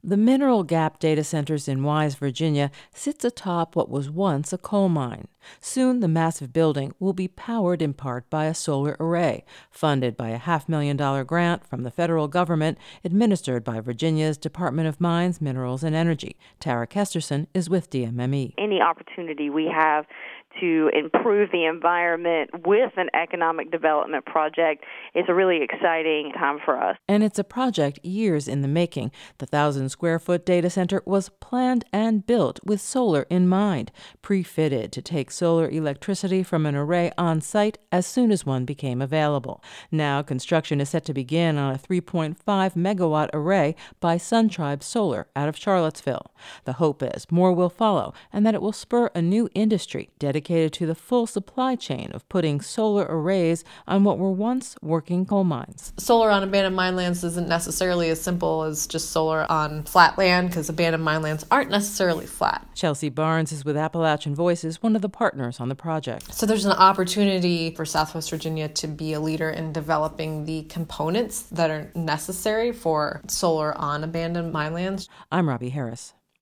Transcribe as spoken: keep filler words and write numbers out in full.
The Mineral Gap Data Centers in Wise, Virginia, sits atop what was once a coal mine. Soon, the massive building will be powered in part by a solar array, funded by a half million dollar grant from the federal government, administered by Virginia's Department of Mines, Minerals, and Energy. Tara Kesterson is with D M M E. Any opportunity we have to improve the environment with an economic development project is a really exciting time for us. And it's a project years in the making. The one thousand square foot data center was planned and built with solar in mind, pre-fitted to take solar electricity from an array on site as soon as one became available. Now construction is set to begin on a three point five megawatt array by SunTribe Solar out of Charlottesville. The hope is more will follow and that it will spur a new industry dedicated to the full supply chain of putting solar arrays on what were once working coal mines. Solar on abandoned mine lands isn't necessarily as simple as just solar on flat land, because abandoned mine lands aren't necessarily flat. Chelsea Barnes is with Appalachian Voices, one of the partners on the project. So there's an opportunity for Southwest Virginia to be a leader in developing the components that are necessary for solar on abandoned mine lands. I'm Robbie Harris.